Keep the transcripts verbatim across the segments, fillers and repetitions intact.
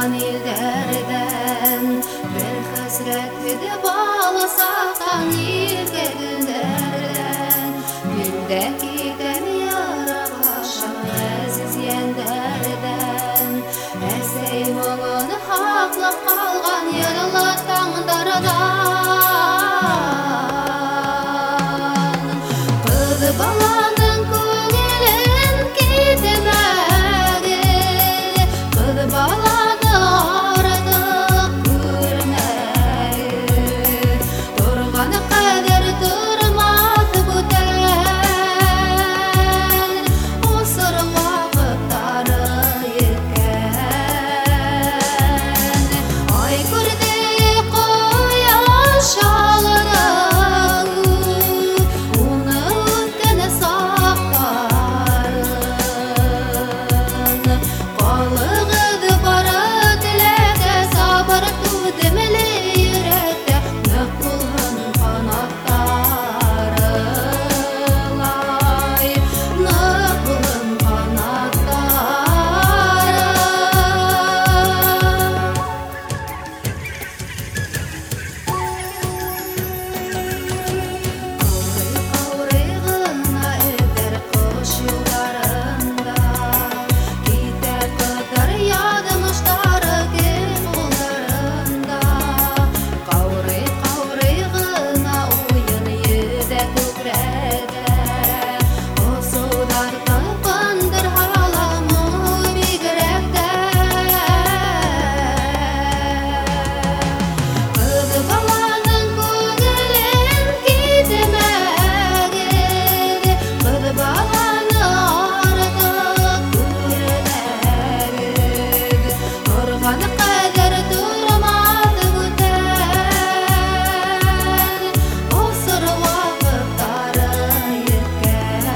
Туған елдерден бір хәсрәт кеді баласақан елге гүлдерден. Мен де кетем ярабашам әзіз ендерден. Әсей мұңын хақлап қалған елі таңдардан. Қыз баланың көңілін кетемәді, қыз баланы артық көрмәді. Тұрғаны қадір тұрмады көтен, осыр уақыттары еткен. Ай көрде қояш шалыды, оны өткені сақтарын. Қалығыды бары тілекте, сабыр туды мілі үйретті, нық болғын қанаттары. Лай, нық болғын қанаттары. Қаурай-қаурайғына өтер қош юлдарында, кетер қыдар ядымыштары кең қолдарында. Қаурай-қаурайғына ойын еді көкіреді, осудар талпындыр халамы бигіректі. Қыз баланың көңілін кетемәді, қыз баланы артық көрмәді. Тұрғаны қадір тұрмады көтен, осыр уақыттары еткен.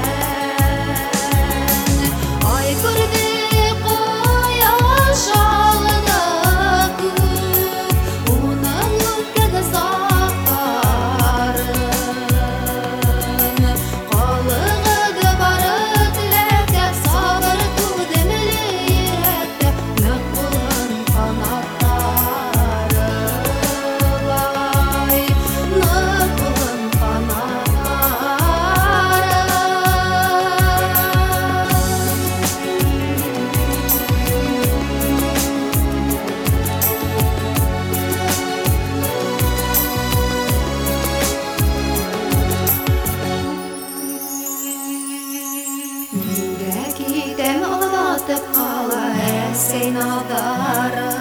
Ай көрде қояш шалыды көп, оның өткені сақтарын. Қалығыды бары тілекте, сабыр туды мілі үйретті, нық болғын қанаттары. Лай, нық болғын қанаттары. Мен де кетем ұлатып қала әсей надары.